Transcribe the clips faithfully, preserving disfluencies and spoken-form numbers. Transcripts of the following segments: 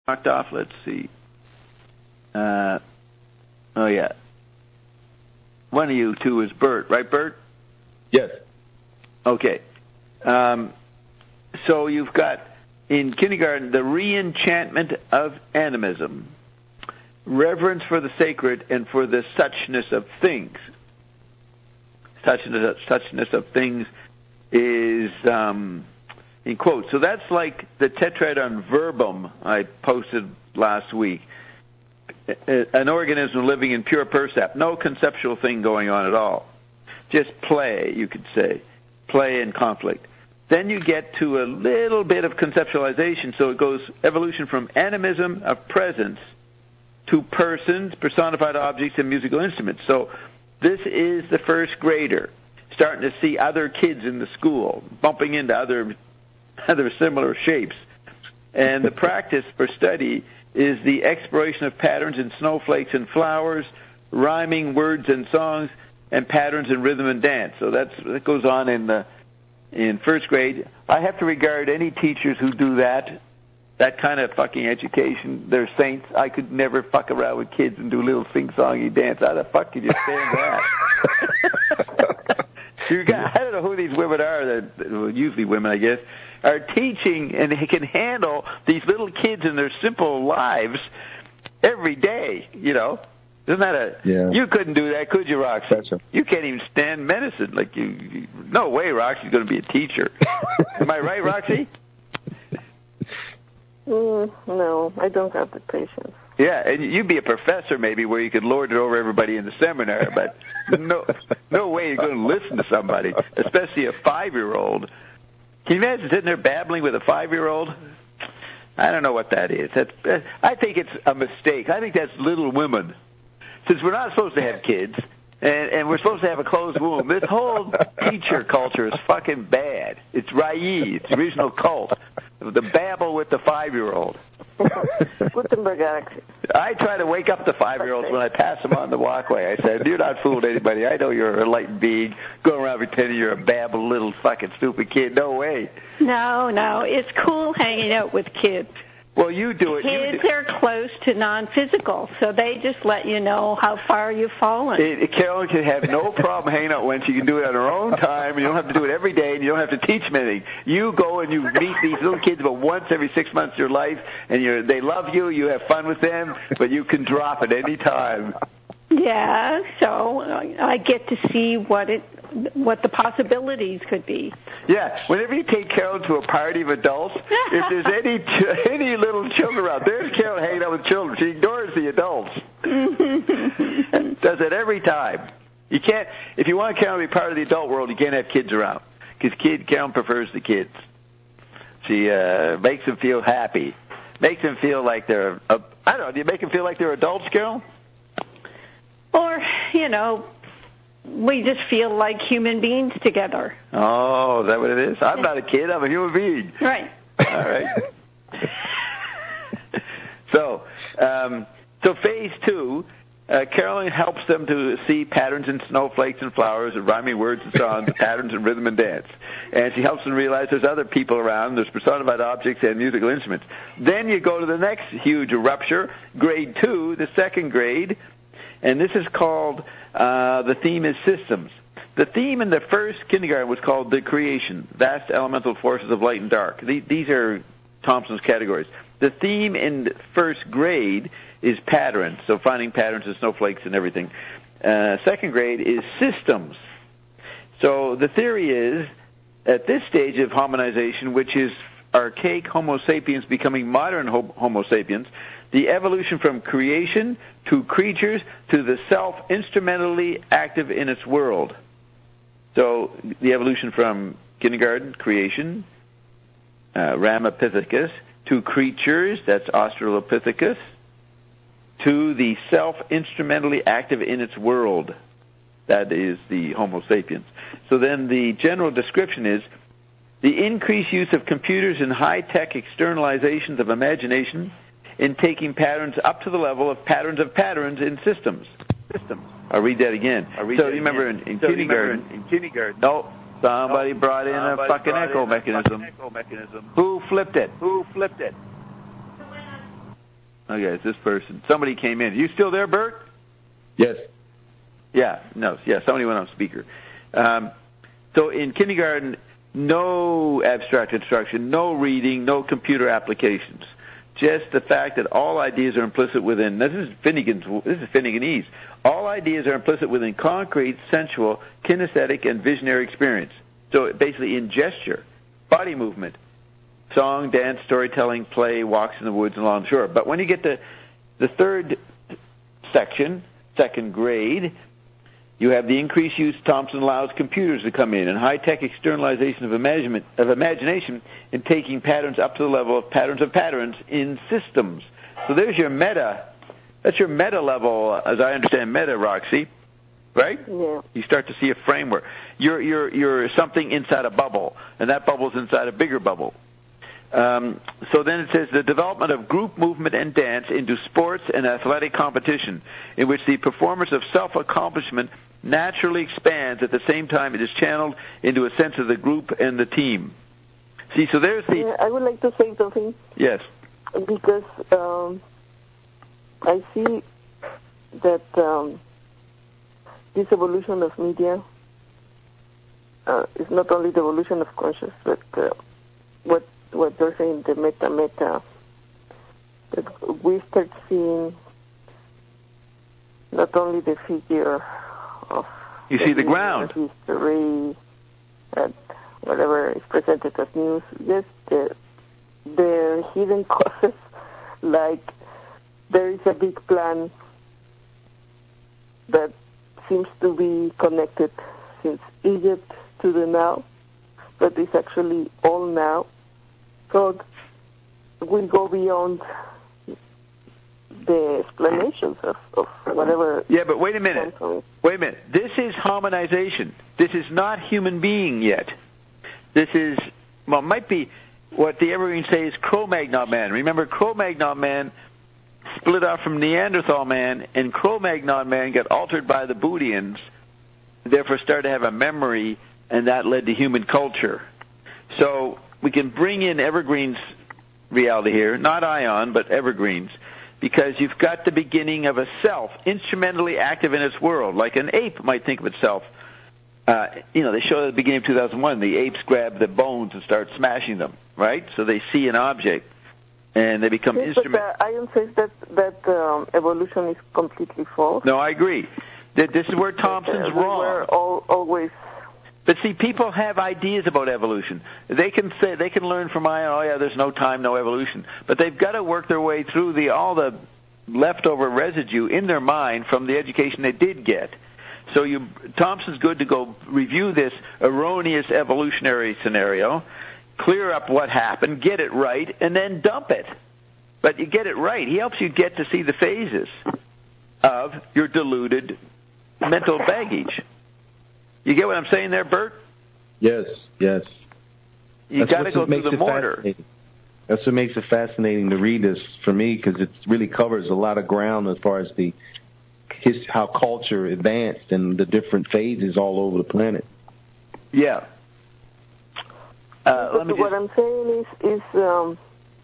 knocked off. Let's see. Uh, oh, yeah. One of you two is Bert, right, Bert? Yes. Okay. Um, so you've got, in kindergarten, the re-enchantment of animism, reverence for the sacred and for the suchness of things. Suchness, suchness of things is um, in quotes. So that's like the Tetrad Verbum I posted last week. An organism living in pure percept, no conceptual thing going on at all. Just play, you could say. Play and conflict. Then you get to a little bit of conceptualization, so it goes evolution from animism of presence to persons, personified objects, and musical instruments. So this is the first grader starting to see other kids in the school, bumping into other other similar shapes. And the practice for study is the exploration of patterns in snowflakes and flowers, rhyming words and songs, and patterns in rhythm and dance. So that's, that goes on in the in first grade. I have to regard any teachers who do that, that kind of fucking education. They're saints. I could never fuck around with kids and do a little sing-songy dance. How the fuck could you stand that? You got, I don't know who these women are, that, well, usually women, I guess, are teaching and they can handle these little kids in their simple lives every day, you know. Isn't that a... Yeah. You couldn't do that, could you, Roxy? Gotcha. You can't even stand medicine. Like you, you no way Roxy's going to be a teacher. Am I right, Roxy? Mm, no, I don't have the patience. Yeah, and you'd be a professor maybe where you could lord it over everybody in the seminar, but no no way you're going to listen to somebody, especially a five-year-old. Can you imagine sitting there babbling with a five-year-old? I don't know what that is. That's, I think it's a mistake. I think that's Little Women. Since we're not supposed to have kids, and, and we're supposed to have a closed womb, this whole teacher culture is fucking bad. It's Rai, it's the original cult. The babble with the five-year-old. Gutenberg Galaxy. I try to wake up the five-year-olds when I pass them on the walkway. I said, you're not fooling anybody. I know you're a enlightened being. Going around pretending you're a babble little fucking stupid kid. No way. No, no. It's cool hanging out with kids. Well, you do it. Kids you do. are close to non-physical, so they just let you know how far you've fallen. It, Carolyn can have no problem hanging out when she can do it on her own time, and you don't have to do it every day, and you don't have to teach them anything. You go and you meet these little kids about once every six months of your life, and you're, they love you, you have fun with them, but you can drop at any time. Yeah, so I get to see what it, what the possibilities could be. Yeah, whenever you take Carol to a party of adults, if there's any any little children around, there's Carol hanging out with children. She ignores the adults. Does it every time. You can't. If you want Carol to be part of the adult world, you can't have kids around because kid Carol prefers the kids. She uh, makes them feel happy, makes them feel like they're. Uh, I don't know. Do you make them feel like they're adults, Carol? Or, you know, we just feel like human beings together. Oh, is that what it is? I'm not a kid. I'm a human being. Right. All right. so, um, so phase two, uh, Carolyn helps them to see patterns in snowflakes and flowers and rhyming words and songs, patterns in rhythm and dance. And she helps them realize there's other people around, there's personified objects and musical instruments. Then you go to the next huge rupture, grade two, the second grade, and this is called, uh, the theme is systems. The theme in the first kindergarten was called the creation, vast elemental forces of light and dark. These are Thompson's categories. The theme in the first grade is patterns, so finding patterns in snowflakes and everything. Uh, second grade is systems. So the theory is, at this stage of hominization, which is archaic Homo sapiens becoming modern Homo sapiens, the evolution from creation to creatures to the self instrumentally active in its world. So the evolution from kindergarten, creation, uh, Ramapithecus, to creatures, that's Australopithecus, to the self instrumentally active in its world, that is the Homo sapiens. So then the general description is the increased use of computers and high-tech externalizations of imagination in taking patterns up to the level of patterns of patterns in systems. Systems. I'll read that again. Read so that you remember in, in so kindergarten. Remember in, in kindergarten. No, somebody no, brought in somebody a fucking brought echo in mechanism. A echo mechanism. Who flipped it? Who flipped it? Okay, it's this person. Somebody came in. You still there, Bert? Yes. Yeah, no, yeah, somebody went on speaker. Um, so in kindergarten, no abstract instruction, no reading, no computer applications. Just the fact that all ideas are implicit within, this is Finnegan's, this is Finneganese. All ideas are implicit within concrete, sensual, kinesthetic, and visionary experience. So basically in gesture, body movement, song, dance, storytelling, play, walks in the woods and along the shore. But when you get to the third section, second grade, you have the increased use Thompson allows computers to come in and high-tech externalization of, imagination, of imagination in taking patterns up to the level of patterns of patterns in systems. So there's your meta. That's your meta level, as I understand meta, Roxy, right? Yeah. You start to see a framework. You're, you're, you're something inside a bubble, and that bubble's inside a bigger bubble. Um, so then it says the development of group movement and dance into sports and athletic competition, in which the performance of self-accomplishment naturally expands at the same time it is channeled into a sense of the group and the team. See, so there's the... Yeah, I would like to say something. Yes. Because um, I see that um, this evolution of media uh, is not only the evolution of consciousness, but uh, what what they're saying, the meta-meta, that we start seeing not only the figure of you the see the ground history and whatever is presented as news, just the, the hidden causes, like there is a big plan that seems to be connected since Egypt to the now, but it's actually all now. So we'll go beyond the explanations of, of whatever. Yeah, but wait a minute. Wait a minute. This is harmonization. This is not human being yet. This is, well, it might be what the Evergreens say is Cro-Magnon man. Remember, Cro-Magnon man split off from Neanderthal man, and Cro-Magnon man got altered by the Bootians, therefore started to have a memory, and that led to human culture. So we can bring in Evergreen's reality here, not Ion, but Evergreen's, because you've got the beginning of a self, instrumentally active in its world, like an ape might think of itself. Uh, you know, they show at the beginning of two thousand one, the apes grab the bones and start smashing them, right? So they see an object, and they become yes, instrument. But uh, Ion says that, that um, evolution is completely false. No, I agree. This is where Thompson's uh, we wrong. We're all, always... But see, people have ideas about evolution. They can say they can learn from Ion. Oh yeah, there's no time, no evolution. But they've got to work their way through the all the leftover residue in their mind from the education they did get. So you, Thompson's good to go review this erroneous evolutionary scenario, clear up what happened, get it right, and then dump it. But you get it right. He helps you get to see the phases of your deluded mental baggage. You get what I'm saying there, Bert? Yes, yes. You got to go through the mortar. That's what makes it fascinating to read this for me, because it really covers a lot of ground as far as the his, how culture advanced and the different phases all over the planet. Yeah. Uh, let me what just... I'm saying is, is um,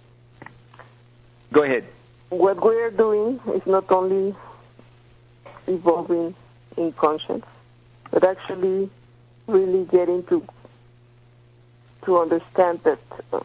go ahead. What we're doing is not only evolving in conscience, but actually really getting to to understand that uh,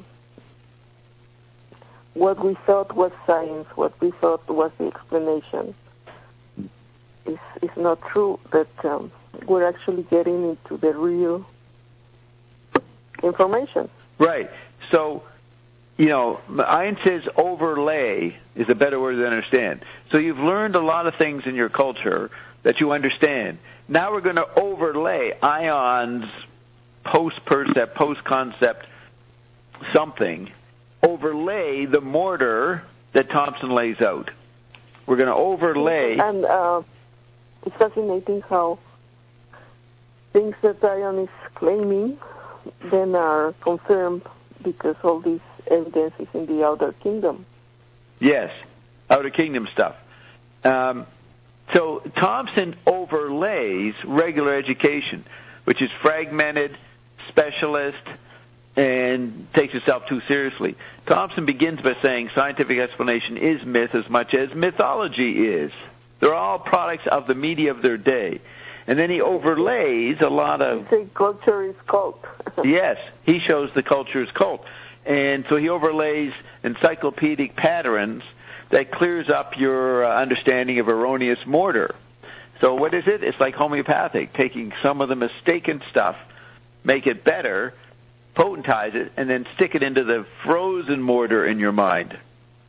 what we thought was science, what we thought was the explanation, is is not true. That um, we're actually getting into the real information. Right. So, you know, Ion says overlay is a better word to understand. So you've learned a lot of things in your culture that you understand. Now we're going to overlay Ion's post-percept, post-concept something, overlay the mortar that Thompson lays out. We're going to overlay... And uh, it's fascinating how things that Ion is claiming then are confirmed because all this evidence is in the Outer Kingdom. Yes, Outer Kingdom stuff. Um, so Thompson overlays regular education, which is fragmented, specialist, and takes itself too seriously. Thompson begins by saying scientific explanation is myth as much as mythology is. They're all products of the media of their day. And then he overlays a lot of... You say culture is cult. Yes, he shows the culture is cult. And so he overlays encyclopedic patterns that clears up your uh, understanding of erroneous mortar. So what is it? It's like homeopathic, taking some of the mistaken stuff, make it better, potentize it, and then stick it into the frozen mortar in your mind.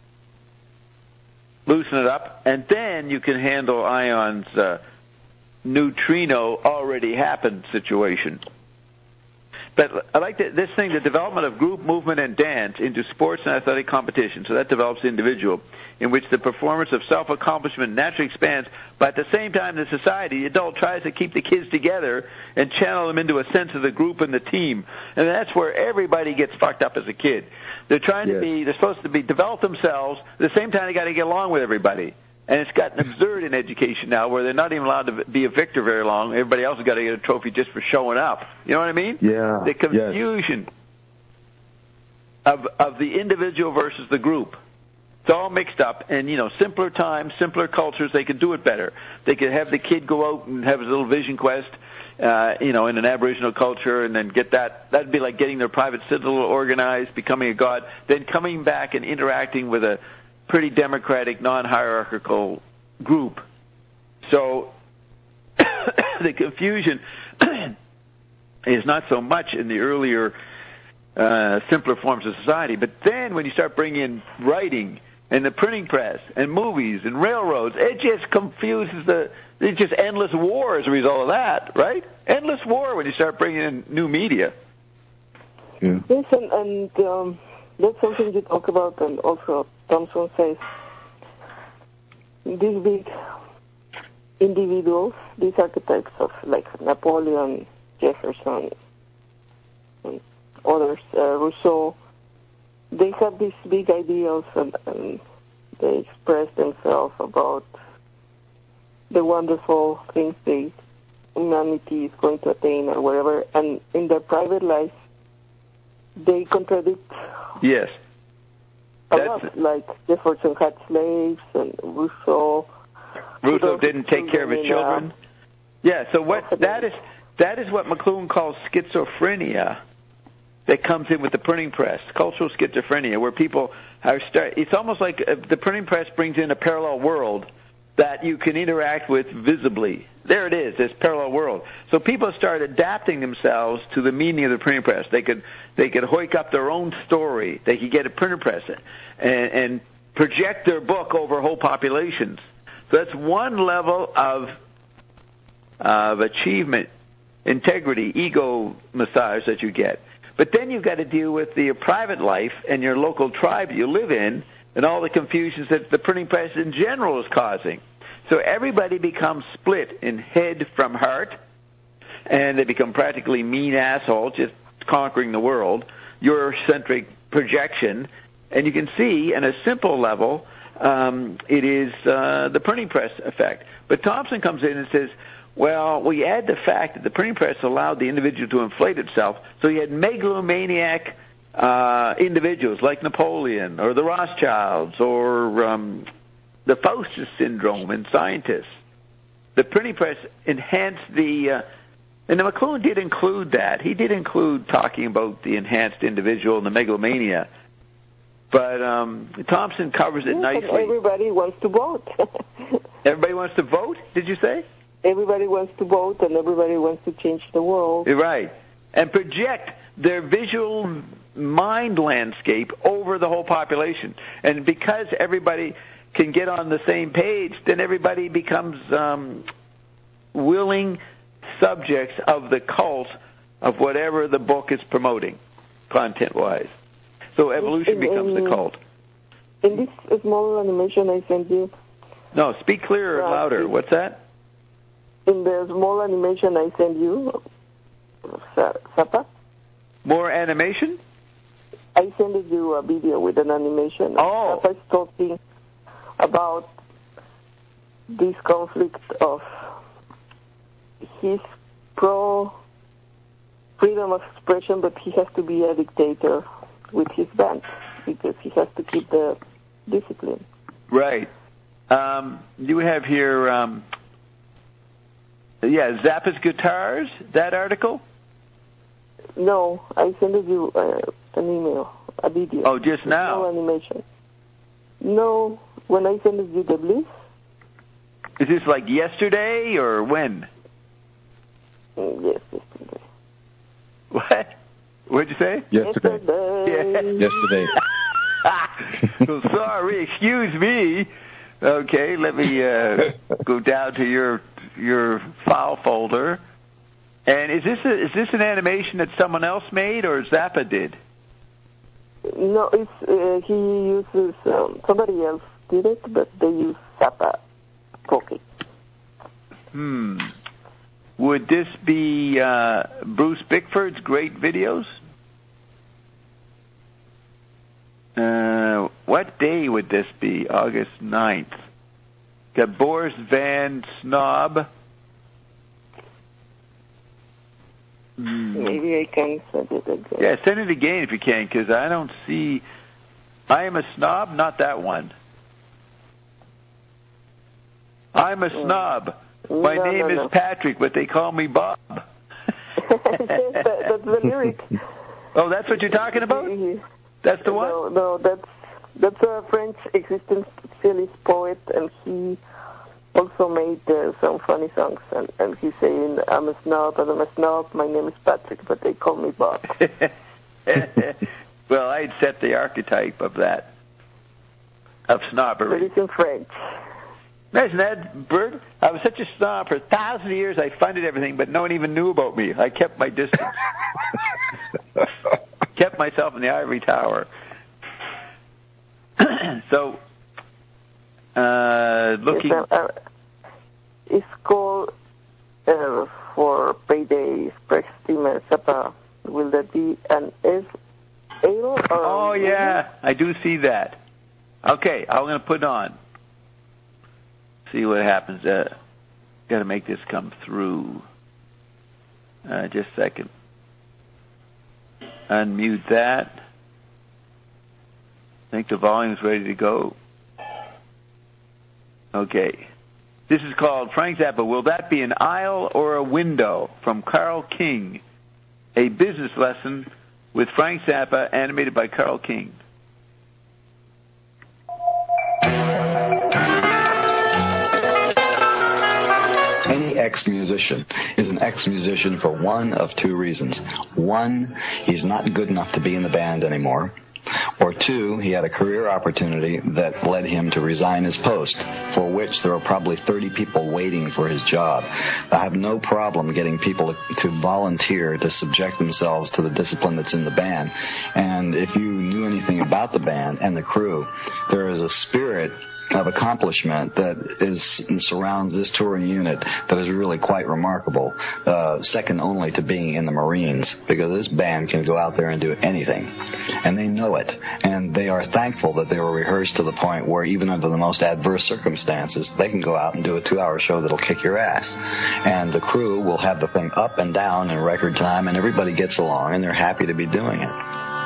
Loosen it up, and then you can handle Ion's uh, neutrino already happened situation. But I like the, this thing, the development of group movement and dance into sports and athletic competition. So that develops the individual, in which the performance of self-accomplishment naturally expands. But at the same time, the society, the adult tries to keep the kids together and channel them into a sense of the group and the team. And that's where everybody gets fucked up as a kid. They're trying yes. to be, they're supposed to be, develop themselves. At the same time, they got to get along with everybody. And it's gotten absurd in education now, where they're not even allowed to be a victor very long. Everybody else has got to get a trophy just for showing up. You know what I mean? Yeah. The confusion yes. of of the individual versus the group. It's all mixed up. And, you know, simpler times, simpler cultures, they could do it better. They could have the kid go out and have his little vision quest, uh, you know, in an Aboriginal culture, and then get that. That'd be like getting their private citadel organized, becoming a god, then coming back and interacting with a pretty democratic, non-hierarchical group. So the confusion is not so much in the earlier, uh, simpler forms of society, but then when you start bringing in writing and the printing press and movies and railroads, it just confuses the, it's just endless war as a result of that, right? Endless war when you start bringing in new media. Yeah. Yes, and, and um, that's something you talk about, and also Thompson says these big individuals, these architects of like Napoleon, Jefferson, and others, uh, Rousseau, they have these big ideals, and, and they express themselves about the wonderful things they humanity is going to attain or whatever, and in their private life they contradict. Yes. A lot, like Jefferson had slaves, and Rousseau. Rousseau didn't take care of his children. Yeah, so what that is that is what McLuhan calls schizophrenia that comes in with the printing press, cultural schizophrenia, where people are start. It's almost like uh, the printing press brings in a parallel world that you can interact with visibly. There it is, this parallel world. So people start adapting themselves to the meaning of the printing press. They could they could hoik up their own story. They could get a printer press and, and project their book over whole populations. So that's one level of of achievement, integrity, ego massage that you get. But then you've got to deal with your private life and your local tribe you live in and all the confusions that the printing press in general is causing. So everybody becomes split in head from heart, and they become practically mean assholes, just conquering the world, Eurocentric projection. And you can see, in a simple level, um, it is uh, the printing press effect. But Thompson comes in and says, well, we add the fact that the printing press allowed the individual to inflate itself, so you had megalomaniac uh, individuals like Napoleon or the Rothschilds or um, the Faustus syndrome in scientists. The printing press enhanced the, uh, and the McLuhan did include that. He did include talking about the enhanced individual and the megalomania. But um, Thompson covers it yes, nicely. Everybody wants to vote. Everybody wants to vote, did you say? Everybody wants to vote, and everybody wants to change the world. Right. And project their visual mind landscape over the whole population. And because everybody can get on the same page, then everybody becomes um, willing subjects of the cult of whatever the book is promoting, content-wise. So evolution in, becomes in, the cult. In this small animation I sent you... No, speak clearer and louder. What's that? In the small animation I sent you, Zappa. More animation? I sent you a video with an animation. Oh. Zappa's talking about this conflict of his pro freedom of expression, but he has to be a dictator with his band because he has to keep the discipline. Right. Um, you have here, um, yeah, Zappa's Guitars, that article? No, I sent you uh, an email, a video. Oh, just now? No animation. No, when I sent you the Bliss. Is this like yesterday or when? Mm, yes, yesterday. What? What'd you say? Yesterday. Yesterday. Yesterday. Well, sorry, excuse me. Okay, let me uh, go down to your your file folder. And is this a, is this an animation that someone else made or Zappa did? No, it's uh, he uses um, somebody else did it, but they use Zappa talking. Hmm. Would this be uh, Bruce Bickford's great videos? Uh, what day would this be? August ninth. Got Boris Van Snob. Mm. Maybe I can send it again. Yeah, send it again if you can, because I don't see... I am a snob, not that one. I'm a snob. My no, name no, is no. Patrick, but they call me Bob. Yes, that, that's the lyric. Oh, that's what you're talking about? That's the one? No, no, that's that's a French existentialist poet, and he also made uh, some funny songs. And, and he's saying, "I'm a snob, and I'm a snob. My name is Patrick, but they call me Bob." Well, I'd set the archetype of that, of snobbery. But it's in French. Imagine that, Bert. I was such a snob for a thousand years. I funded everything, but no one even knew about me. I kept my distance. Kept myself in the ivory tower. So, uh, looking... It's, uh, uh, it's called uh, for Payday Express Steamer Zappa. Will that be an S Ale? Or oh, yeah. I do see that. Okay, I'm going to put it on. See what happens. Uh, got to make this come through. Uh, just a second. Unmute that. I think the volume's ready to go. Okay. This is called Frank Zappa. Will that be an aisle or a window? From Carl King. A business lesson with Frank Zappa, animated by Carl King. Any ex-musician is an ex-musician for one of two reasons. One, he's not good enough to be in the band anymore. Or two, he had a career opportunity that led him to resign his post, for which there are probably thirty people waiting for his job. I have no problem getting people to volunteer to subject themselves to the discipline that's in the band. And if you knew anything about the band and the crew, there is a spirit of accomplishment that is surrounds this touring unit that is really quite remarkable, uh, second only to being in the Marines, because this band can go out there and do anything, and they know it, and they are thankful that they were rehearsed to the point where even under the most adverse circumstances, they can go out and do a two-hour show that'll kick your ass, and the crew will have the thing up and down in record time, and everybody gets along, and they're happy to be doing it.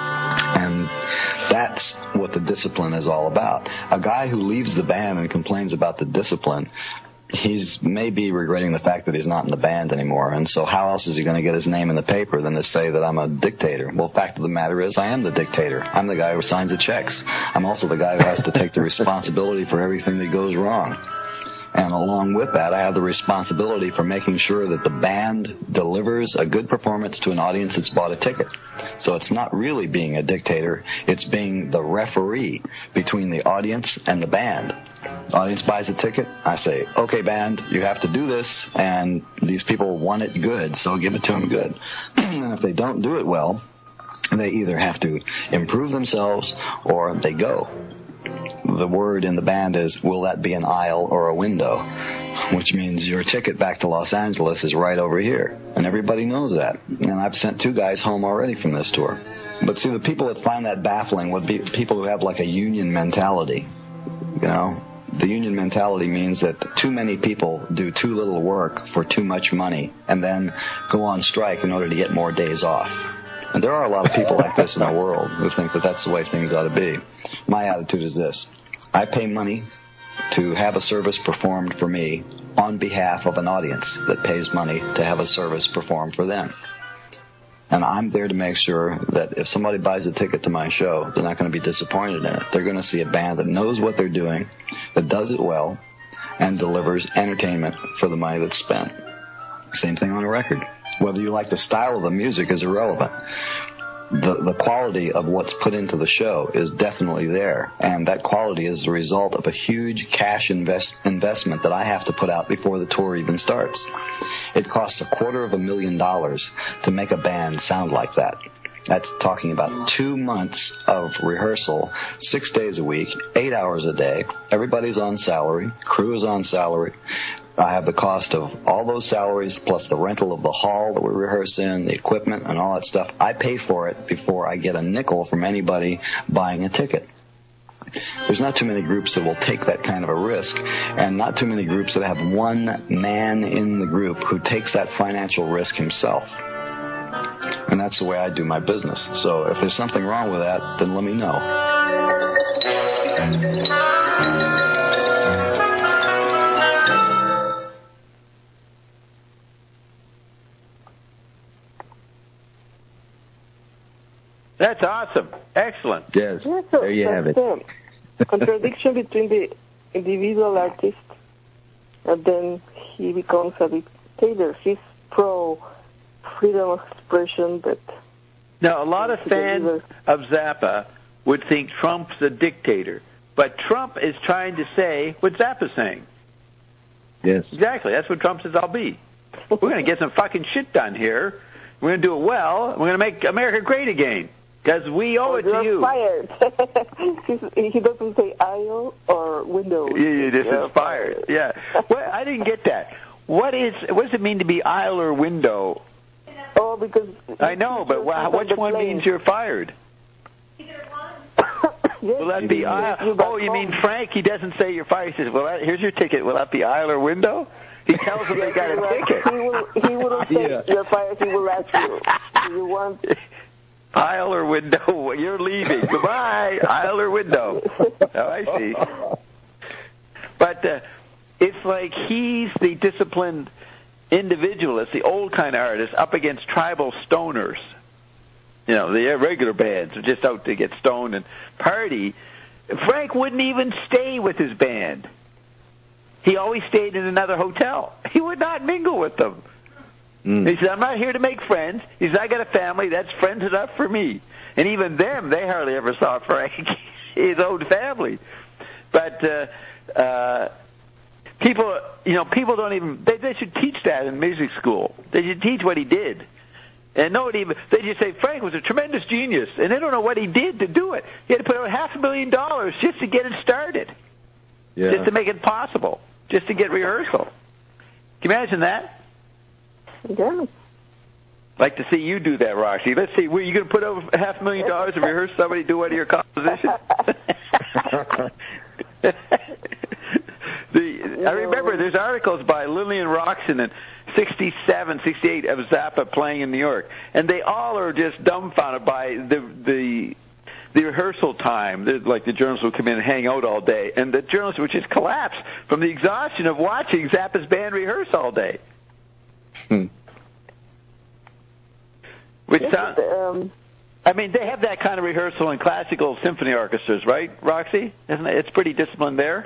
And that's what the discipline is all about. A guy who leaves the band and complains about the discipline, he's maybe regretting the fact that he's not in the band anymore. And so how else is he going to get his name in the paper than to say that I'm a dictator? Well, the fact of the matter is I am the dictator. I'm the guy who signs the checks. I'm also the guy who has to take the responsibility for everything that goes wrong. And along with that, I have the responsibility for making sure that the band delivers a good performance to an audience that's bought a ticket. So it's not really being a dictator. It's being the referee between the audience and the band. The audience buys a ticket. I say, okay, band, you have to do this, and these people want it good, so give it to them good. And if they don't do it well, they either have to improve themselves or they go. The word in the band is, will that be an aisle or a window? Which means your ticket back to Los Angeles is right over here. And everybody knows that. And I've sent two guys home already from this tour. But see, the people that find that baffling would be people who have like a union mentality. You know, the union mentality means that too many people do too little work for too much money and then go on strike in order to get more days off. And there are a lot of people like this in the world who think that that's the way things ought to be. My attitude is this. I pay money to have a service performed for me on behalf of an audience that pays money to have a service performed for them. And I'm there to make sure that if somebody buys a ticket to my show, they're not going to be disappointed in it. They're going to see a band that knows what they're doing, that does it well, and delivers entertainment for the money that's spent. Same thing on a record. Whether you like the style of the music is irrelevant. The, the quality of what's put into the show is definitely there, and that quality is the result of a huge cash invest, investment that I have to put out before the tour even starts. It costs a quarter of a million dollars to make a band sound like that. That's talking about two months of rehearsal, six days a week, eight hours a day. Everybody's on salary, crew is on salary. I have the cost of all those salaries plus the rental of the hall that we rehearse in, the equipment and all that stuff. I pay for it before I get a nickel from anybody buying a ticket. There's not too many groups that will take that kind of a risk, and not too many groups that have one man in the group who takes that financial risk himself. And that's the way I do my business. So if there's something wrong with that, then let me know. That's awesome. Excellent. Yes. Yeah, so there you have it. The contradiction between the individual artist and then he becomes a dictator. He's pro freedom of expression, but now a lot of fans of Zappa would think Trump's a dictator, but Trump is trying to say what Zappa's saying. Yes. Exactly. That's what Trump says I'll be. We're going to get some fucking shit done here. We're going to do it well. We're going to make America great again. Because we owe oh, it to you. Fired. He doesn't say aisle or window. Yeah, yeah, this You're is fired. fired. Yeah. Well, I didn't get that. What is? What does it mean to be aisle or window? Oh, because I know, but wh- which one plane. means you're fired? Yes. Will that be aisle? You oh, you home. mean Frank? He doesn't say you're fired. He says, "Well, here's your ticket. Will that be aisle or window?" He tells them they got a ticket. He will. He wouldn't say yeah. you're fired. He will ask you, "Do you want?" Aisle or window? You're leaving. Goodbye. Aisle or window? Oh, I see. But uh, it's like he's the disciplined individualist, the old kind of artist, up against tribal stoners. You know, the regular bands are just out to get stoned and party. Frank wouldn't even stay with his band. He always stayed in another hotel. He would not mingle with them. Mm. He said, I'm not here to make friends. He said, I got a family. That's friends enough for me. And even them, they hardly ever saw Frank, his own family. But uh, uh, people, you know, people don't even, they, they should teach that in music school. They should teach what he did. And no one even, they just say, Frank was a tremendous genius. And they don't know what he did to do it. He had to put out half a million dollars just to get it started. Yeah. Just to make it possible. Just to get rehearsal. Can you imagine that? Yeah. Like to see you do that, Roxy. Let's see. Were you going to put over half a million dollars to rehearse somebody do one of your compositions? the, I remember there's articles by Lillian Roxon in sixty-seven, sixty-eight of Zappa playing in New York, and they all are just dumbfounded by the the the rehearsal time. They're, like the journalists would come in and hang out all day, and the journalists would just collapse from the exhaustion of watching Zappa's band rehearse all day. Hmm. Which sound, um, I mean, they have that kind of rehearsal in classical symphony orchestras, right, Roxy? Isn't it? It's pretty disciplined there.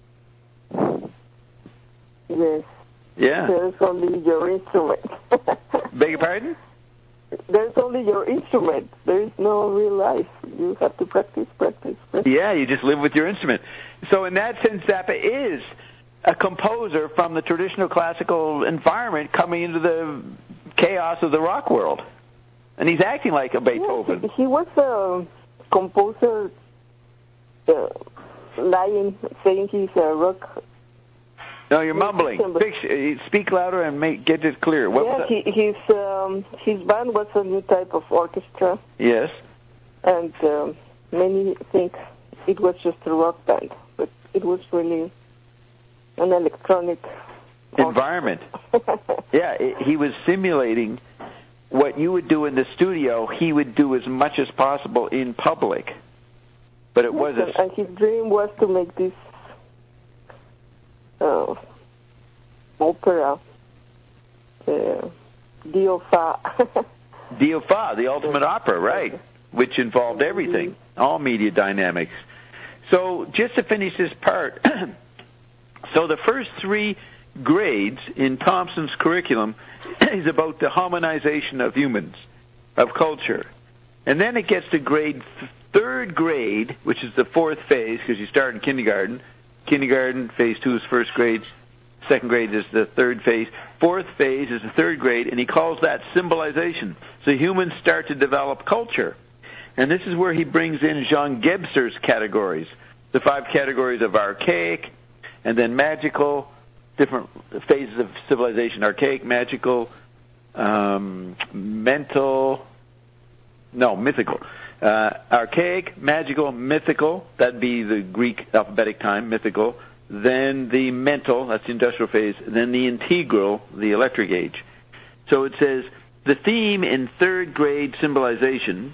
Yes. Yeah. There's only your instrument. Beg your pardon? There's only your instrument. There is no real life. You have to practice, practice, practice. Yeah, you just live with your instrument. So in that sense, Zappa is a composer from the traditional classical environment coming into the chaos of the rock world. And he's acting like a Beethoven. Yeah, he, he was a composer uh, lying, saying he's a rock. No, you're mumbling. Fix, speak louder and make get it clear. What yeah, was he, his, um, his band was a new type of orchestra. Yes. And um, many think it was just a rock band. But it was really an electronic environment. Yeah, it, he was simulating what you would do in the studio. He would do as much as possible in public, but it yes, wasn't. And his dream was to make this uh, opera, uh, Dio Fa. Dio Fa, the ultimate opera, right, which involved everything, all media dynamics. So just to finish this part, so the first three grades in Thompson's curriculum is about the hominization of humans, of culture. And then it gets to grade th- third grade, which is the fourth phase, because you start in kindergarten. Kindergarten, phase two is first grade. Second grade is the third phase. Fourth phase is the third grade, and he calls that symbolization. So humans start to develop culture. And this is where he brings in Jean Gebser's categories, the five categories of archaic, and then magical, different phases of civilization, archaic, magical, um, mental, no, mythical. Uh, archaic, magical, mythical, that'd be the Greek alphabetic time, mythical. Then the mental, that's the industrial phase. Then the integral, the electric age. So it says, the theme in third grade symbolization,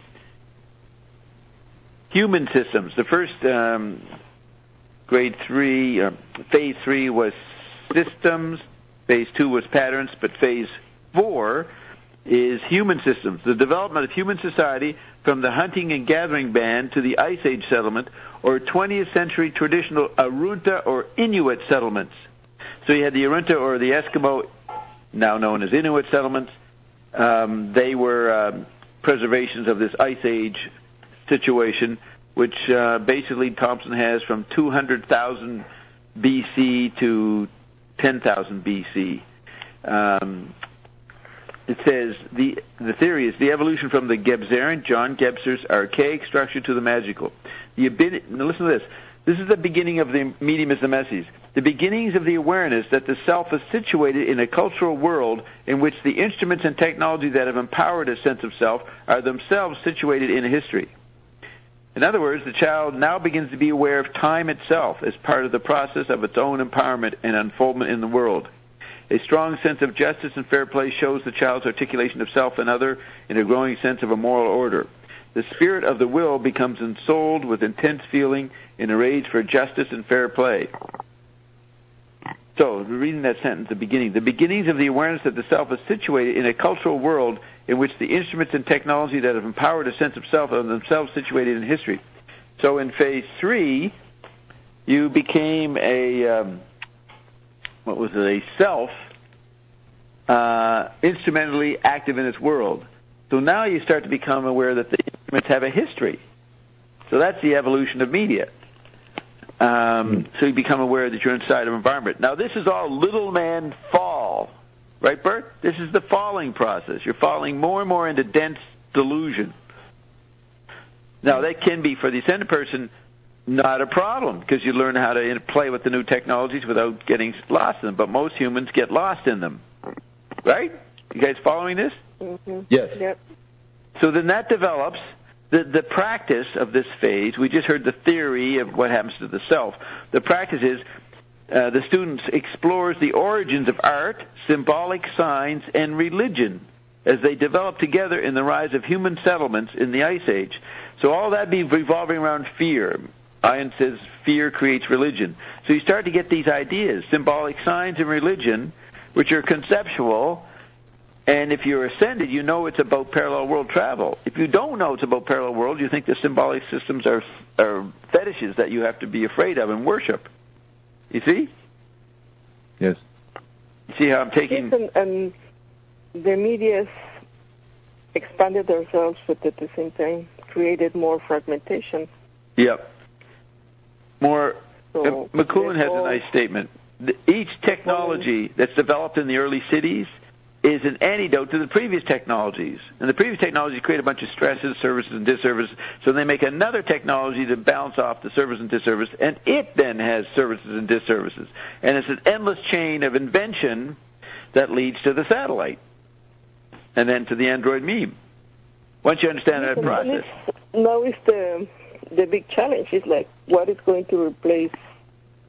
human systems. The first um, grade three, uh, phase three was systems, phase two was patterns, but phase four is human systems, the development of human society from the hunting and gathering band to the Ice Age settlement or twentieth century traditional Arunta or Inuit settlements. So you had the Arunta or the Eskimo, now known as Inuit settlements. Um, they were um, preservations of this Ice Age situation, which uh, basically Thompson has from two hundred thousand B C to ten thousand B C. Um, it says the the theory is the evolution from the Gebserian, John Gebser's archaic structure to the magical. The now listen to this. This is the beginning of the medium is the message. The beginnings of the awareness that the self is situated in a cultural world in which the instruments and technology that have empowered a sense of self are themselves situated in a history. In other words, the child now begins to be aware of time itself as part of the process of its own empowerment and unfoldment in the world. A strong sense of justice and fair play shows the child's articulation of self and other in a growing sense of a moral order. The spirit of the will becomes ensouled with intense feeling in a rage for justice and fair play. So, reading that sentence, the beginning. The beginnings of the awareness that the self is situated in a cultural world in which the instruments and technology that have empowered a sense of self are themselves situated in history. So in phase three, you became a, um, what was it, a self uh, instrumentally active in its world. So now you start to become aware that the instruments have a history. So that's the evolution of media. Um, so you become aware that you're inside of an environment. Now this is all little man fall. Right, Bert? This is the falling process. You're falling more and more into dense delusion. Now, that can be, for the ascended person, not a problem, because you learn how to play with the new technologies without getting lost in them. But most humans get lost in them. Right? You guys following this? Mm-hmm. Yes. Yep. So then that develops the, the practice of this phase. We just heard the theory of what happens to the self. The practice is Uh, the student explores the origins of art, symbolic signs, and religion as they develop together in the rise of human settlements in the Ice Age. So all that be revolving around fear. Ian says fear creates religion. So you start to get these ideas, symbolic signs and religion, which are conceptual. And if you're ascended, you know it's about parallel world travel. If you don't know it's about parallel world, you think the symbolic systems are, are fetishes that you have to be afraid of and worship. You see? Yes. You see how I'm taking... Yes, and, and the media's expanded themselves, but at the same time created more fragmentation. Yep. More... So uh, McLuhan has a nice statement. The, each technology that's developed in the early cities is an antidote to the previous technologies. And the previous technologies create a bunch of stresses, services, and disservices, so they make another technology to balance off the service and disservice, and it then has services and disservices. And it's an endless chain of invention that leads to the satellite, and then to the Android meme. Once you understand that process. Now is the, the big challenge is like, what is going to replace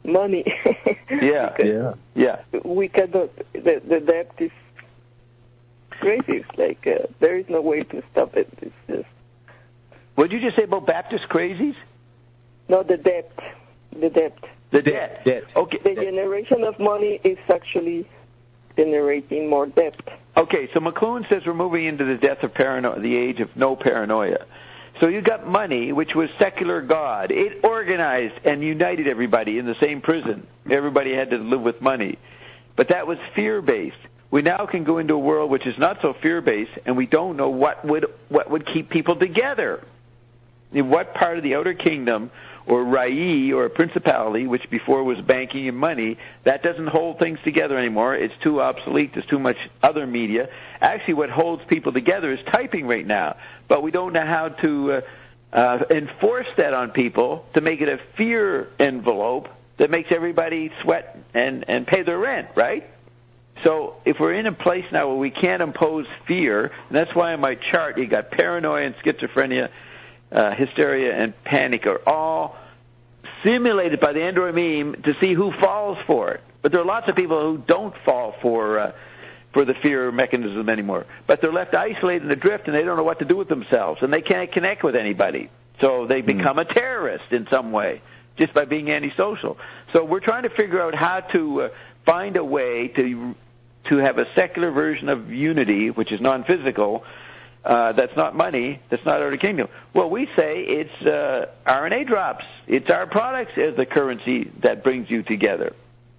money. Yeah, yeah, yeah. We cannot. The, the debt is crazy. It's like uh, there is no way to stop it. It's just. What did you just say about Baptist crazies? No, the debt. The debt. The debt. Debt. Okay. The generation of money is actually generating more debt. Okay, so McLuhan says we're moving into the death of paranoia, the age of no paranoia. So you got money, which was secular God. It organized and united everybody in the same prison. Everybody had to live with money. But that was fear-based. We now can go into a world which is not so fear-based, and we don't know what would what would keep people together. In what part of the outer kingdom, or Rai, or a principality, which before was banking and money, that doesn't hold things together anymore. It's too obsolete. There's too much other media. Actually, what holds people together is typing right now. But we don't know how to uh, uh, enforce that on people to make it a fear envelope that makes everybody sweat and, and pay their rent, right? So if we're in a place now where we can't impose fear, and that's why in my chart you got paranoia and schizophrenia, Uh, hysteria and panic are all simulated by the Android meme to see who falls for it. But there are lots of people who don't fall for uh, for the fear mechanism anymore. But they're left isolated and adrift, and they don't know what to do with themselves, and they can't connect with anybody. So they become mm. a terrorist in some way just by being antisocial. So we're trying to figure out how to uh, find a way to to have a secular version of unity, which is non-physical. Uh, that's not money. That's not outer kingdom. Well, we say it's uh, R N A drops. It's our products as the currency that brings you together.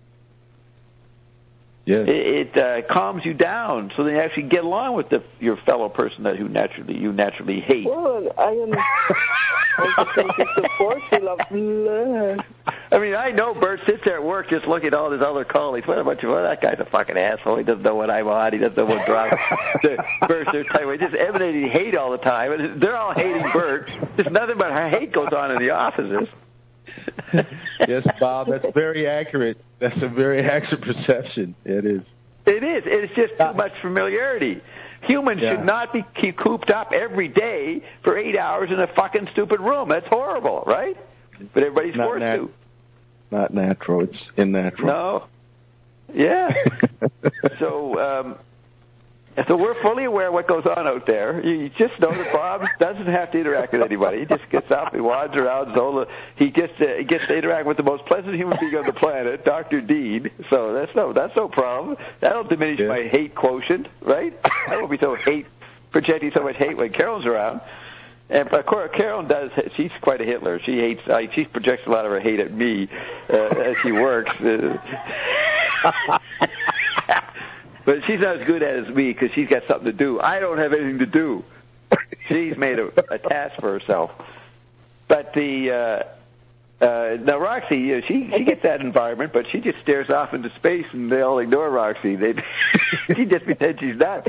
Yes. It, it uh, calms you down so that you actually get along with the, your fellow person that who naturally you naturally hate. Well, I am supportive of love. I mean, I know Bert sits there at work just looking at all his other colleagues. What a bunch of, well, that guy's a fucking asshole. He doesn't know what I'm on. He doesn't know what drugs. Bert, they're type, just emanating hate all the time. And they're all hating Bert. There's nothing but hate goes on in the offices. Yes, Bob, that's very accurate. That's a very accurate perception. It is. It is. It's just too much familiarity. Humans yeah. should not be keep cooped up every day for eight hours in a fucking stupid room. That's horrible, right? But everybody's not forced nat- to. Not natural. It's unnatural. No. Yeah. so, um, so we're fully aware of what goes on out there. You just know that Bob doesn't have to interact with anybody. He just gets up, he wanders around. Zola. He gets to, he gets to interact with the most pleasant human being on the planet, Doctor Dean. So that's no that's no problem. That'll diminish yeah. my hate quotient, right? I won't be so hate projecting so much hate when Carol's around. And of course, Carol does. She's quite a Hitler. She hates. Uh, she projects a lot of her hate at me uh, as she works. Uh, but she's not as good as me because she's got something to do. I don't have anything to do. She's made a, a task for herself. But the uh, uh, now Roxy, you know, she she gets that environment, but she just stares off into space, and they all ignore Roxy. They she just pretends she's not.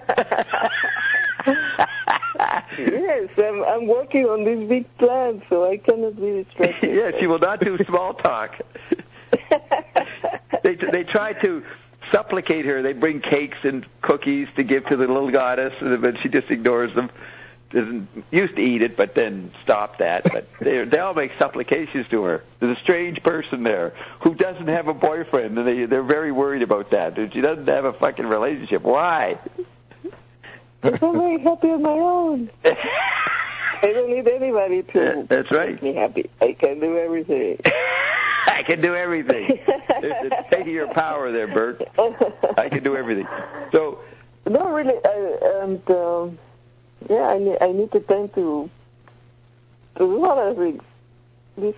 Yes, I'm, I'm working on this big plan, so I cannot be distracted. Yeah, she will not do small talk. they they try to supplicate her. They bring cakes and cookies to give to the little goddess, but she just ignores them. Doesn't used to eat it, but then stopped that. But they they all make supplications to her. There's a strange person there who doesn't have a boyfriend, and they they're very worried about that. She doesn't have a fucking relationship. Why? I'm very happy on my own. I don't need anybody to That's right. make me happy. I can do everything. I can do everything. It's taking your power there, Bert. I can do everything. So, no, really, I, and um, yeah, I need, I need the time to to do all of things. This,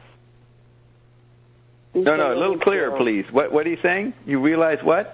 this no, no, a little clearer, please. What what are you saying? You realize what?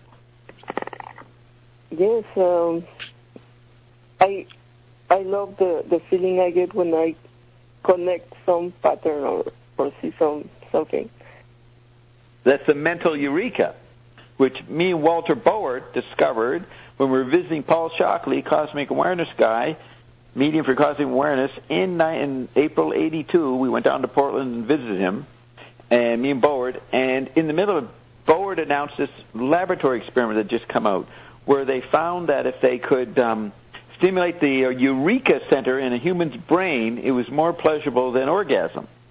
Yes, um, I I love the, the feeling I get when I connect some pattern or, or see some something. That's the mental eureka, which me and Walter Boert discovered when we were visiting Paul Shockley, Cosmic Awareness guy, medium for Cosmic Awareness, in, in April eighty-two. We went down to Portland and visited him, and me and Boert, and in the middle of it, Boert announced this laboratory experiment that just come out, where they found that if they could um, stimulate the uh, eureka center in a human's brain, it was more pleasurable than orgasm.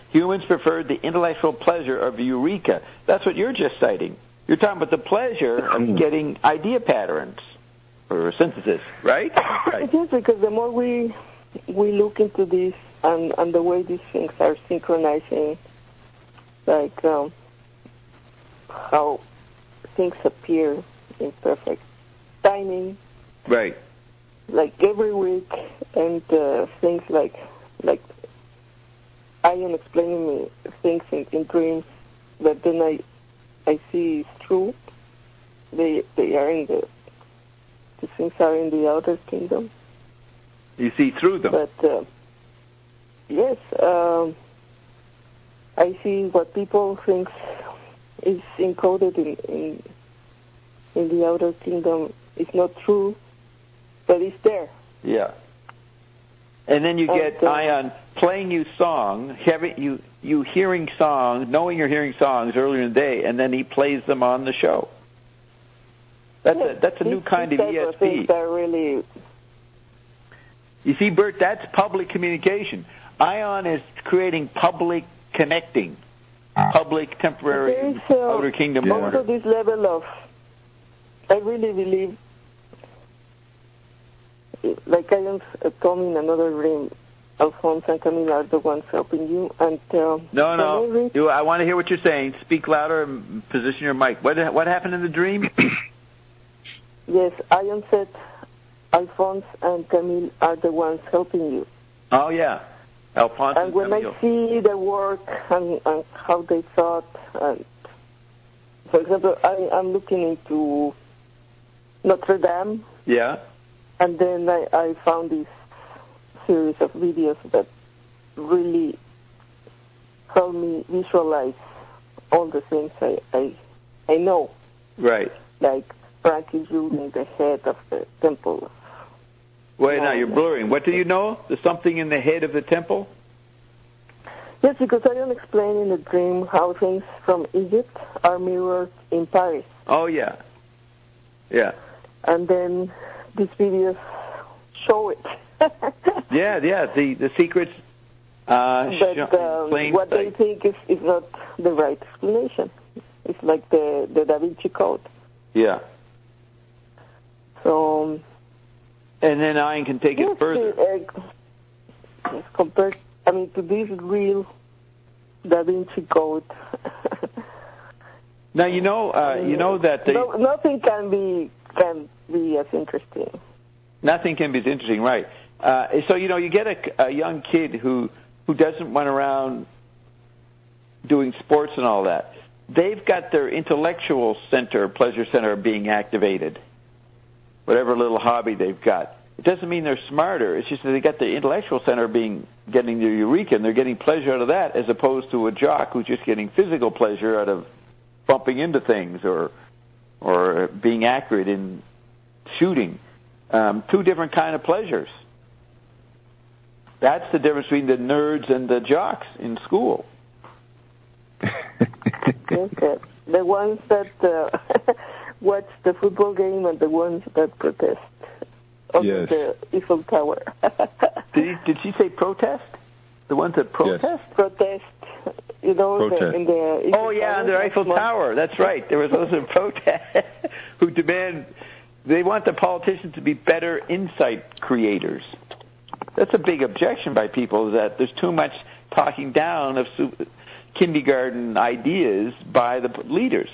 humans preferred the intellectual pleasure of eureka. That's what you're just citing. You're talking about the pleasure of getting idea patterns or synthesis, right? Right. It is, because the more we we look into this and, and the way these things are synchronizing, like um, how things appear in perfect timing. Right. Like every week, and uh, things like like Ian explaining me things in, in dreams that then I I see is true. They they are in the the things are in the outer kingdom. You see through them. But uh, yes, um, I see what people think is encoded in, in in the outer kingdom is not true, but it's there. Yeah. And then you get uh, Ion playing you song, having you you hearing songs, knowing you're hearing songs earlier in the day, and then he plays them on the show. That's yes, a that's a these, new kind these of E S P. Things are really. You see, Bert, that's public communication. Ion is creating public connecting, public temporary There is, uh, outer kingdom also order. this level of, I really believe, like I am told me in another dream, Alphonse and Camille are the ones helping you. And uh, No, no. I, read, You, I want to hear what you're saying. Speak louder and position your mic. What what happened in the dream? yes, Ian said Alphonse and Camille are the ones helping you. Oh, yeah. Alphonse And and when Camille. I see the work and, and how they thought, and for example, I, I'm looking into Notre Dame, Yeah. and then I, I found this series of videos that really helped me visualize all the things I, I, I know, Right. like Frankie Julian, the head of the temple. Wait, now you're blurring. What do you know? There's something in the head of the temple? Yes, because I don't explain in the dream how things from Egypt are mirrored in Paris. Oh, yeah. Yeah. And then these videos show it. Yeah, yeah. The, the secrets uh, But show- um, plain what sight. they think is, is not the right explanation. It's like the, the Da Vinci Code. Yeah. So, And then I can take yes, it further. uh, yes, compared, I mean, to this real Da Vinci Code. Now, you know uh, you know that the, no, nothing can be can be as interesting. nothing can be as interesting, right? Uh, so, you know, you get a, a young kid who, who doesn't run around doing sports and all that. They've got their intellectual center, pleasure center, being activated. Whatever little hobby they've got. It doesn't mean they're smarter. It's just that they got the intellectual center being getting their eureka, and they're getting pleasure out of that, as opposed to a jock who's just getting physical pleasure out of bumping into things or or being accurate in shooting. Um, two different kind of pleasures. That's the difference between the nerds and the jocks in school. Okay. The ones that uh, watch the football game and the ones that protest under Yes. the Eiffel Tower. Did, he, did she say protest? The ones that protest? Protest, you know, Protest. The, in the Eiffel Oh, yeah, Tower, on the next Eiffel month. Tower. That's right. There was those who protest, who demand, they want the politicians to be better insight creators. That's a big objection by people, is that there's too much talking down of su- kindergarten ideas by the leaders.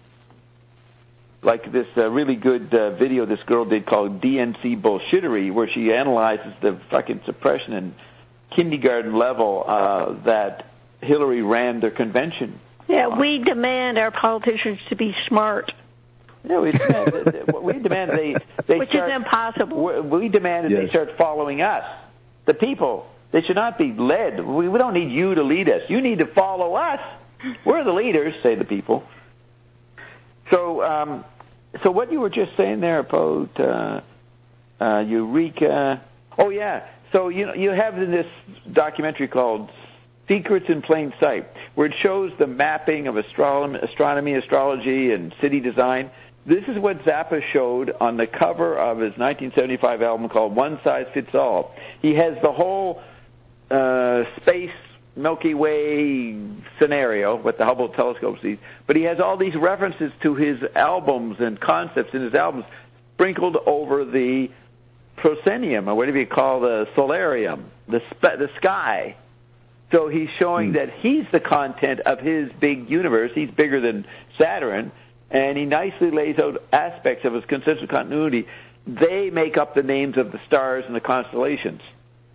Like this uh, really good uh, video this girl did called D N C Bullshittery, where she analyzes the fucking suppression and kindergarten level uh, that Hillary ran their convention. Yeah, we demand our politicians to be smart. Yeah, we demand, we demand they, they Which start, is impossible. We, we demand that Yes. they start following us, the people. They should not be led. We, we don't need you to lead us. You need to follow us. We're the leaders, say the people. So, um, so what you were just saying there about uh, uh, Eureka. Oh yeah. So you know you have in this documentary called Secrets in Plain Sight, where it shows the mapping of astronomy, astronomy, astrology, and city design. This is what Zappa showed on the cover of his nineteen seventy-five album called One Size Fits All. He has the whole uh, space Milky Way scenario, what the Hubble telescope sees, but he has all these references to his albums and concepts in his albums sprinkled over the proscenium, or whatever you call the solarium, the spe- the sky. So he's showing mm. that he's the content of his big universe. He's bigger than Saturn, and he nicely lays out aspects of his concentric continuity. They make up the names of the stars and the constellations.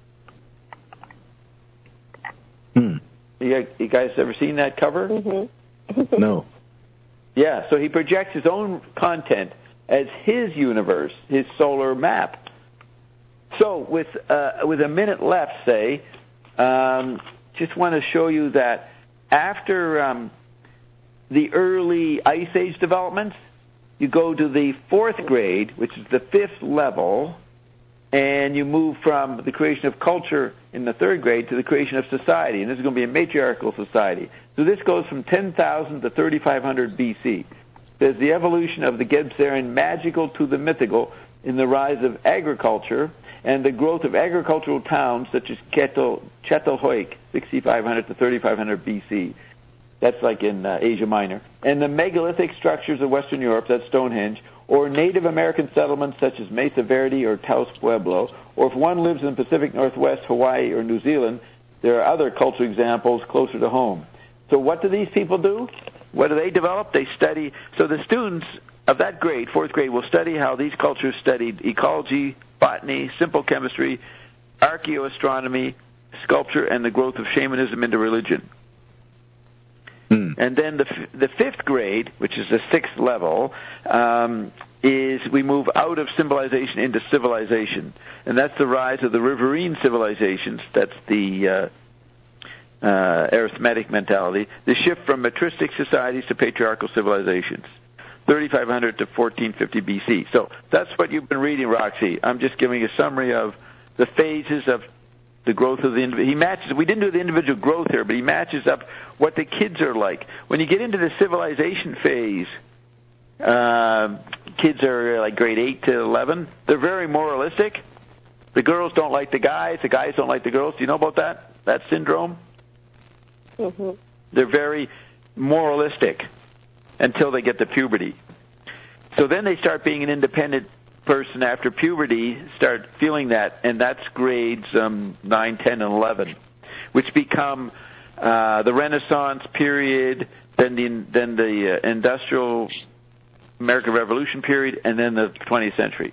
Hmm. You, you guys ever seen that cover? Mm-hmm. No. Yeah, so he projects his own content as his universe, his solar map. So with uh, with a minute left, say, um, just want to show you that after um, the early Ice Age developments, you go to the fourth grade, which is the fifth level, and you move from the creation of culture in the third grade to the creation of society. And this is going to be a matriarchal society. So this goes from ten thousand to thirty-five hundred B C. There's the evolution of the Gebserian magical to the mythical in the rise of agriculture and the growth of agricultural towns such as Çatalhöyük, sixty-five hundred to thirty-five hundred B C. That's like in uh, Asia Minor. And the megalithic structures of Western Europe, that's Stonehenge, or Native American settlements such as Mesa Verde or Taos Pueblo, or if one lives in the Pacific Northwest, Hawaii, or New Zealand, there are other cultural examples closer to home. So what do these people do? What do they develop? They study. So the students of that grade, fourth grade, will study how these cultures studied ecology, botany, simple chemistry, archaeoastronomy, sculpture, and the growth of shamanism into religion. Hmm. And then the f- the fifth grade, which is the sixth level, um, is we move out of symbolization into civilization, and that's the rise of the riverine civilizations. That's the uh, uh, arithmetic mentality. The shift from matristic societies to patriarchal civilizations, thirty-five hundred to fourteen fifty B C. So that's what you've been reading, Roxy. I'm just giving a summary of the phases of the growth of the individual. He matches. We didn't do the individual growth here, but he matches up what the kids are like. When you get into the civilization phase, uh, kids are like grade eight to eleven. They're very moralistic. The girls don't like the guys. The guys don't like the girls. Do you know about that? That syndrome? Mm-hmm. They're very moralistic until they get to puberty. So then they start being an independent person after puberty, start feeling that, and that's grades um, nine, ten, and eleven, which become uh, the Renaissance period, then the then the uh, Industrial American Revolution period, and then the twentieth century.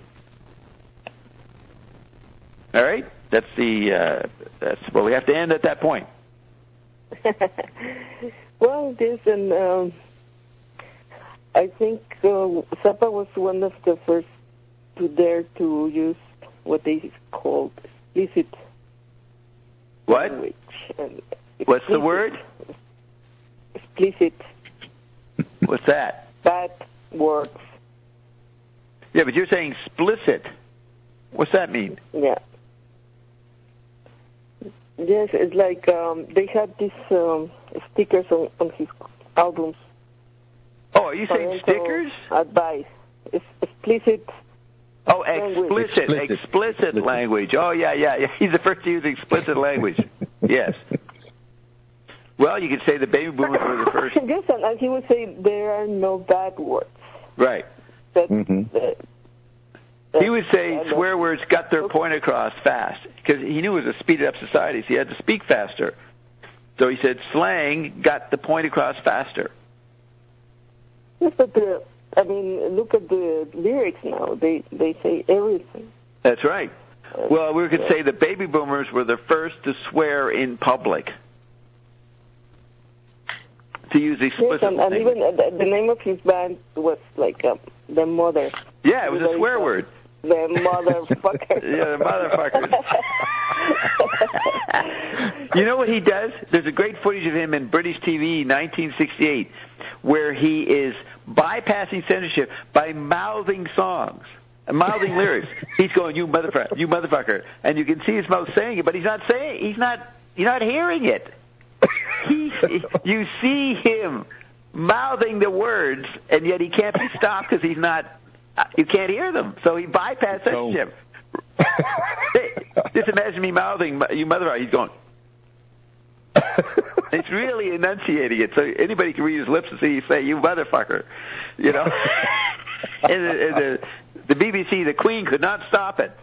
All right, that's the uh, that's well, we have to end at that point. Well, this and um, I think uh, Zappa was one of the first to dare to use what they called explicit what? language. And What's the word? Explicit. What's that? Bad words. Yeah, but you're saying explicit. What's that mean? Yeah. Yes, it's like um, they had these um, stickers on, on his albums. Oh, are you saying stickers? Advice. It's explicit. Oh, explicit, explicit, explicit language. Oh, yeah, yeah, yeah. He's the first to use explicit language. Yes. Well, you could say the baby boomers were the first. Yes, and he would say there are no bad words. Right. That, mm-hmm. that, he would say swear words got their point across fast, because he knew it was a speeded up society, so he had to speak faster. So he said slang got the point across faster. Yes, but the, I mean, look at the lyrics now. They they say everything. That's right. Well, we could say the baby boomers were the first to swear in public, to use explicit yes, and, and even uh, the name of his band was like uh, the mother. Yeah, it was a swear word. The motherfucker. Yeah, the motherfuckers. You know what he does? There's a great footage of him in British T V, nineteen sixty-eight, where he is bypassing censorship by mouthing songs, mouthing lyrics. He's going, "You motherfucker, you motherfucker," and you can see his mouth saying it, but he's not saying. He's not. You're not hearing it. He, you see him mouthing the words, and yet he can't be stopped because he's not. You can't hear them, so he bypassed censorship. Just imagine me mouthing, "You motherfucker." He's going. It's really enunciating it, so anybody can read his lips and see you say, "You motherfucker," you know. and the, and the, the B B C, the Queen, could not stop it.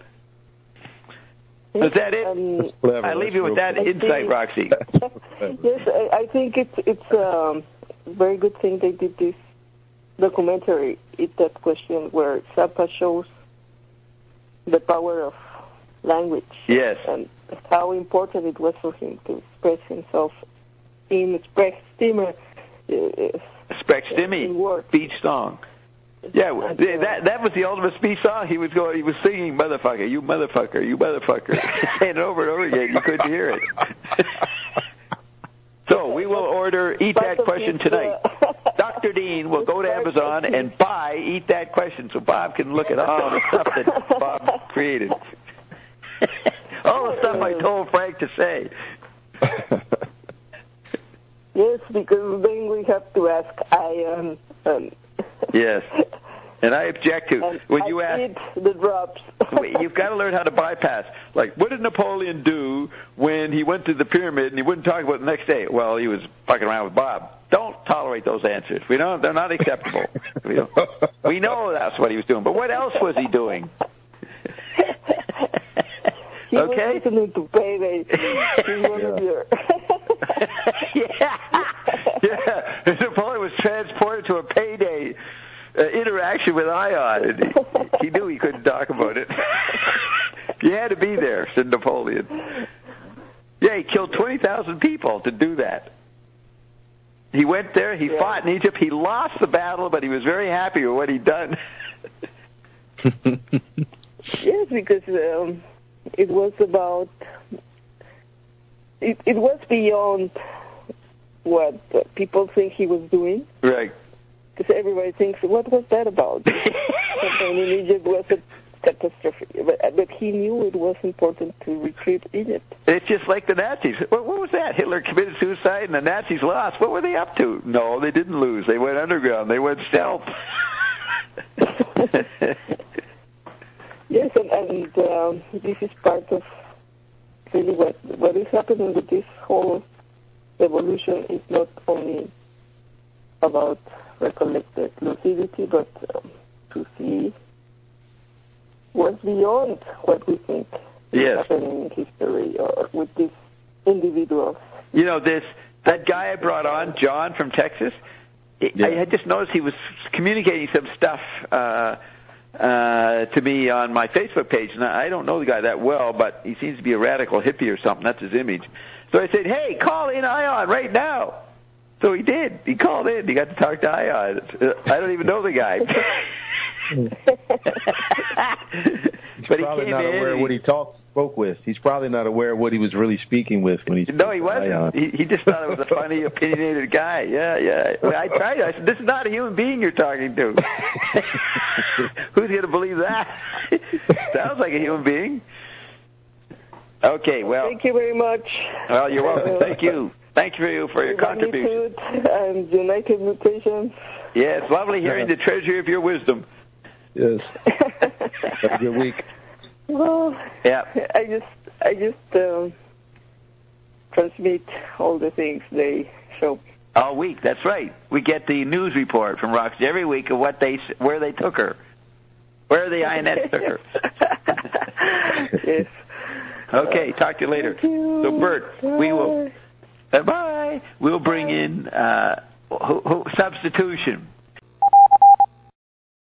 Is that it? Um, I leave you with that I insight, think, Roxy. Yes, I, I think it's it's um, a very good thing they did this documentary, Eat That Question, where Zappa shows the power of language. Yes. And how important it was for him to express himself in Sprechstimme. Uh, Sprechstimme, in words. speech song. Yeah, And, uh, that that was the ultimate speech song. He was going, he was singing, "Motherfucker, you motherfucker, you motherfucker," saying it over and over again. You couldn't hear it. So we will order Eat That Question tonight. Doctor Dean will go to Amazon and buy Eat That Question so Bob can look at all the stuff that Bob created. All the stuff I told Frank to say. Yes, because then we have to ask Ian. Um, Yes. And I object to and when I you ask. eat the drops. You've got to learn how to bypass. Like, what did Napoleon do when he went to the pyramid and he wouldn't talk about it the next day? Well, he was fucking around with Bob. Don't tolerate those answers. We don't. They're not acceptable. We, don't, we know that's what he was doing. But what else was he doing? He Okay. was listening to Payday. He's one of your. yeah. Yeah. Napoleon was transported to a Payday uh, interaction with Ion, and he, he knew he couldn't talk about it. You had to be there, said Napoleon. Yeah, he killed twenty thousand people to do that. He went there, he yeah. fought in Egypt, he lost the battle, but he was very happy with what he'd done. Yes, because um, it was about, it, it was beyond what people think he was doing. Right. Because everybody thinks, what was that about? Something in Egypt was a catastrophe. But, but he knew it was important to retrieve Egypt. It's just like the Nazis. What, what was that? Hitler committed suicide and the Nazis lost. What were they up to? No, they didn't lose. They went underground. They went stealth. Yes, and, and um, this is part of really what, what is happening with this whole evolution. Is not only about recollected lucidity, but um, to see what's beyond what we think yes. is happening in history or with these individuals. You know, this that guy I brought on, John from Texas, yeah. I had just noticed he was communicating some stuff uh, uh, to me on my Facebook page, and I don't know the guy that well, but he seems to be a radical hippie or something. That's his image. So I said, hey, call in Ion right now. So he did. He called in. He got to talk to Ion. I don't even know the guy. He's but probably he not aware in, of what he talked spoke with. He's probably not aware of what he was really speaking with when he spoke. No, he wasn't. He, he just thought it was a funny, opinionated guy. Yeah, yeah. Well, I tried it. I said, this is not a human being you're talking to. Who's going to believe that? Sounds like a human being. Okay, well. Thank you very much. Well, you're welcome. Thank you. Thank you for, you for your contribution. And United Mutations. Yeah, it's lovely hearing the treasure of your wisdom. Yes. Have a good week. Well, yeah. I just, I just um, transmit all the things they show. All week, that's right. We get the news report from Roxy every week of what they, where they took her, where the Ionets took her. Yes. Okay, talk to you later. You. So, Bert, Bye. we will. Uh, bye. We'll bring in uh, who, who, substitution.